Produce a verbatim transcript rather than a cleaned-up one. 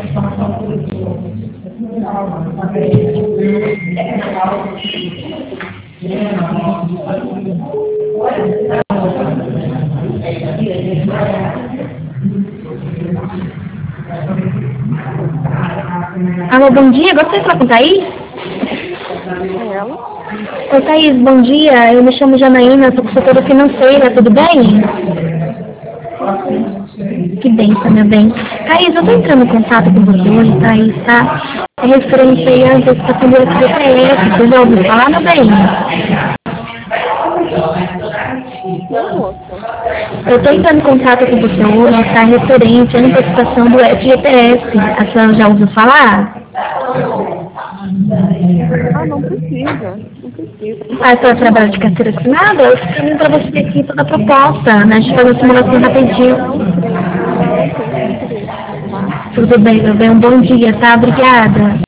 Alô, bom dia, gostaria de falar com Thaís? Oi, Thaís, bom dia. Eu me chamo Janaína, sou consultora financeira, tudo bem? Que bem, meu bem. Thaís, eu estou entrando em contato com você hoje, Thaís, tá? É referente aí à antecipação do F G T S, você já ouviu falar, meu bem? Eu estou entrando em contato com você hoje, tá? Referente à antecipação do F G T S, a senhora já ouviu falar? Ah, não precisa, não precisa. Ah, a senhora trabalha de carteira assinada? Eu estou caminhando para você aqui toda a proposta, né? A gente faz uma simulação rapidinho. Não, tem interesse. Tudo bem, meu bem, um bom dia, tá? Obrigada.